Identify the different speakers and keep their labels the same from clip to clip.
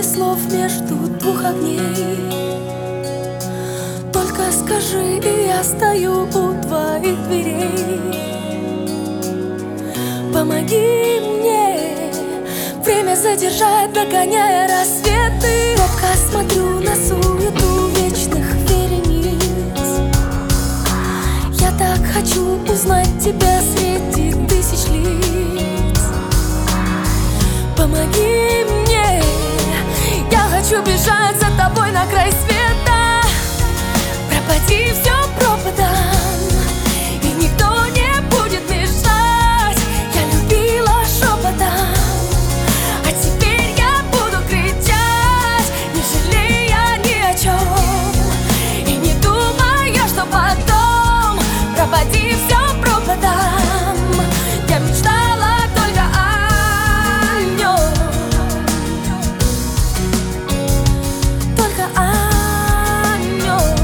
Speaker 1: слов между двух огней. Только скажи, и я стою у твоих дверей. Помоги мне время задержать, догоняя рассветы. Робко смотрю на суету вечных верениц. Я так хочу узнать тебя среди тысяч лиц. Помоги мне, я хочу бежать за тобой на край света. Пропади все пропадом, и никто не будет мешать. Я любила шепотом, а теперь я буду кричать, не жалея ни о чем, и не думая, что потом. Пропади все пропадом, я мечтала только о нем, только о нем.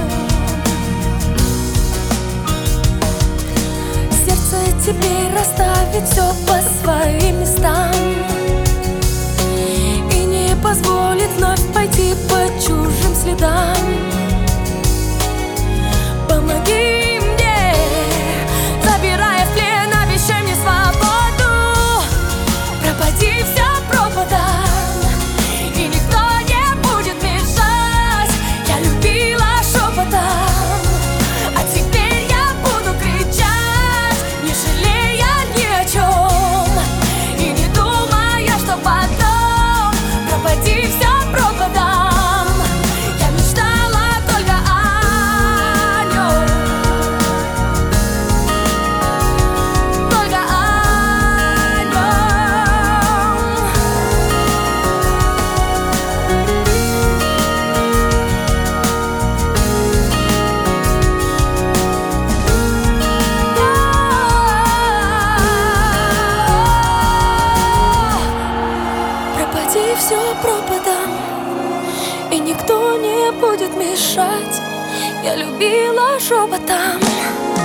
Speaker 1: Сердце теперь расставит все по своим местам и не позволит вновь пойти по чужим следам. Помоги мне, забирая в плен, обещай мне свободу. Пропади все пропадом, и никто не будет мешать. Я любила шепотом, а теперь я буду кричать, не жалея ни о чем, и не думая, что потом. Пропади все пропадом, я мечтала только о нем, только о нем. Пропади все пропадом, и никто не будет мешать. Я любила шепотом.